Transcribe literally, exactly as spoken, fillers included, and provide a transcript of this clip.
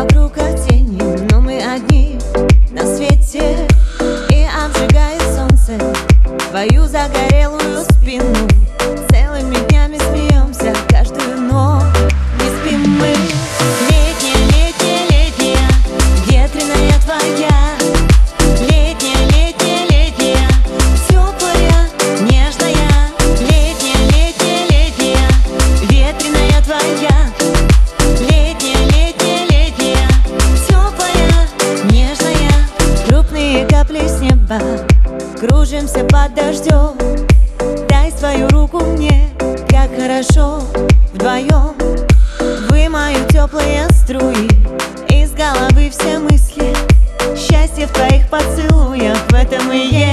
вокруг как тени, но мы одни на свете. И обжигает солнце твою загорелую спину. Целыми днями смеемся каждую ночь, не спим мы. Летняя, летняя, летняя, ветреная твоя. Летняя, летняя, летняя, теплая, нежная. Летняя, летняя, летняя, ветреная твоя. Летняя, летняя, летняя, теплая, нежная. Крупные капли с неба, кружимся под дождем. Дай свою руку мне, как хорошо вдвоем. Вымою теплые струи из головы все мысли. Счастье в твоих поцелуях, в этом и есть.